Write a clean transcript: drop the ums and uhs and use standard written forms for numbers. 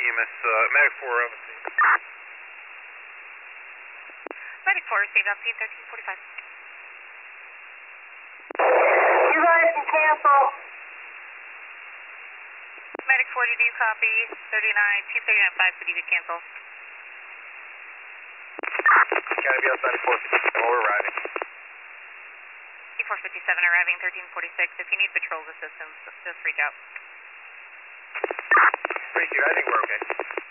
EMS, Medic 4, Medic 4 received on scene 1345. You guys can cancel. Medic 4, did you copy? 39, team 39.5, so you could cancel. Gotta be outside of 457, we're arriving. T457 arriving 1346. If you need patrol assistance, just reach out. Thank you, I think we're okay.